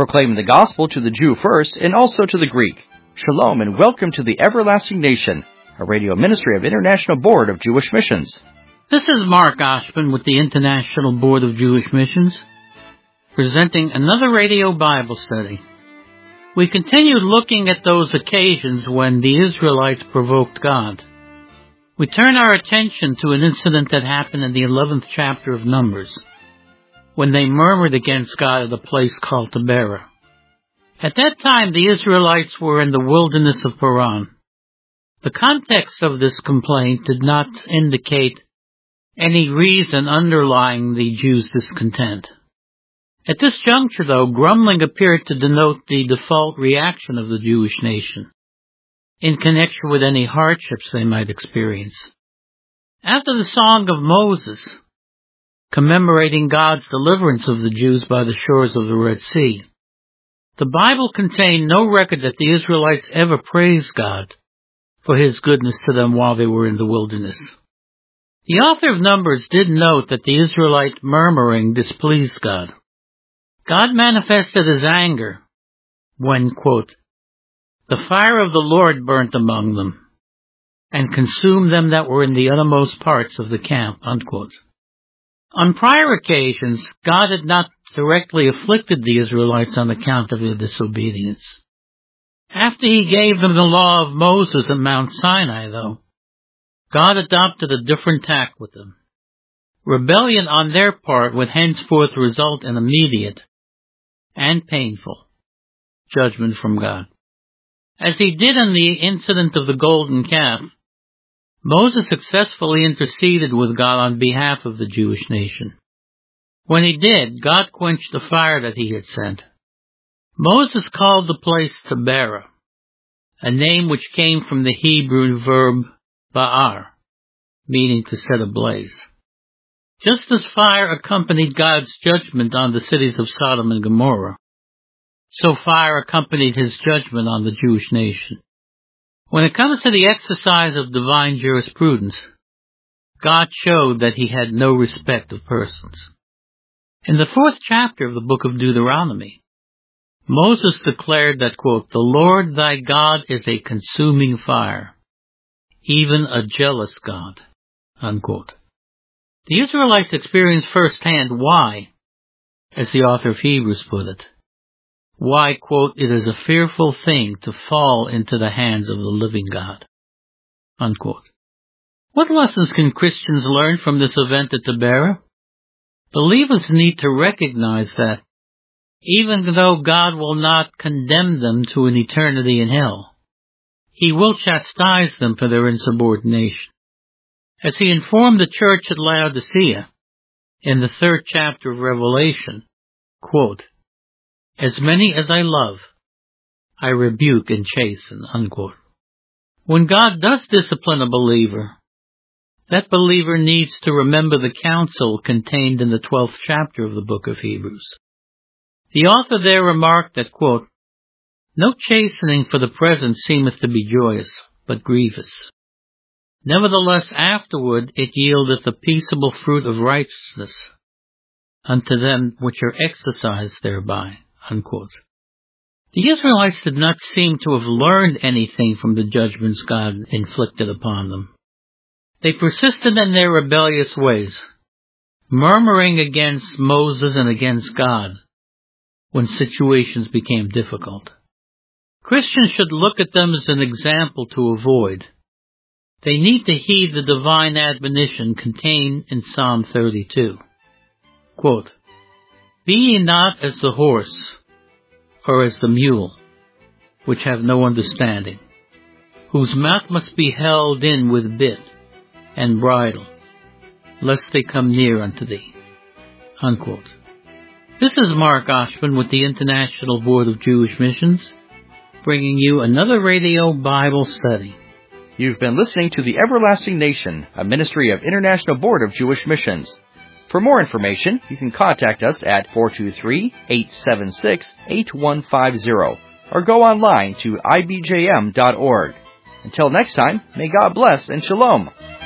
proclaiming the gospel to the Jew first and also to the Greek. Shalom and welcome to the Everlasting Nation, a radio ministry of International Board of Jewish Missions. This is Mark Oshman with the International Board of Jewish Missions, presenting another radio Bible study. We continued looking at those occasions when the Israelites provoked God. We turn our attention to an incident that happened in the 11th chapter of Numbers, when they murmured against God at a place called Taberah. At that time, the Israelites were in the wilderness of Paran. The context of this complaint did not indicate any reason underlying the Jews' discontent. At this juncture, though, grumbling appeared to denote the default reaction of the Jewish nation in connection with any hardships they might experience. After the Song of Moses, commemorating God's deliverance of the Jews by the shores of the Red Sea, the Bible contained no record that the Israelites ever praised God for His goodness to them while they were in the wilderness. The author of Numbers did note that the Israelite murmuring displeased God. God manifested His anger when, quote, the fire of the Lord burnt among them and consumed them that were in the uttermost parts of the camp, unquote. On prior occasions, God had not directly afflicted the Israelites on account of their disobedience. After He gave them the law of Moses at Mount Sinai, though, God adopted a different tack with them. Rebellion on their part would henceforth result in immediate and painful judgment from God. As He did in the incident of the golden calf, Moses successfully interceded with God on behalf of the Jewish nation. When he did, God quenched the fire that He had sent. Moses called the place Taberah, a name which came from the Hebrew verb ba'ar, meaning to set ablaze. Just as fire accompanied God's judgment on the cities of Sodom and Gomorrah, so fire accompanied His judgment on the Jewish nation. When it comes to the exercise of divine jurisprudence, God showed that He had no respect of persons. In the 4th chapter of the book of Deuteronomy, Moses declared that, quote, the Lord thy God is a consuming fire, even a jealous God, unquote. The Israelites experienced firsthand why, as the author of Hebrews put it, why, quote, it is a fearful thing to fall into the hands of the living God, unquote. What lessons can Christians learn from this event at Taberah? Believers need to recognize that even though God will not condemn them to an eternity in hell, He will chastise them for their insubordination. As He informed the church at Laodicea in the 3rd chapter of Revelation, quote, as many as I love, I rebuke and chasten, unquote. When God does discipline a believer, that believer needs to remember the counsel contained in the 12th chapter of the book of Hebrews. The author there remarked that, quote, no chastening for the present seemeth to be joyous, but grievous. Nevertheless afterward it yieldeth the peaceable fruit of righteousness unto them which are exercised thereby, unquote. The Israelites did not seem to have learned anything from the judgments God inflicted upon them. They persisted in their rebellious ways, murmuring against Moses and against God when situations became difficult. Christians should look at them as an example to avoid. They need to heed the divine admonition contained in Psalm 32. Quote, be ye not as the horse, or as the mule, which have no understanding, whose mouth must be held in with bit and bridle, lest they come near unto thee, unquote. This is Mark Oshman with the International Board of Jewish Missions, bringing you another radio Bible study. You've been listening to the Everlasting Nation, a ministry of International Board of Jewish Missions. For more information, you can contact us at 423-876-8150 or go online to ibjm.org. Until next time, may God bless and shalom.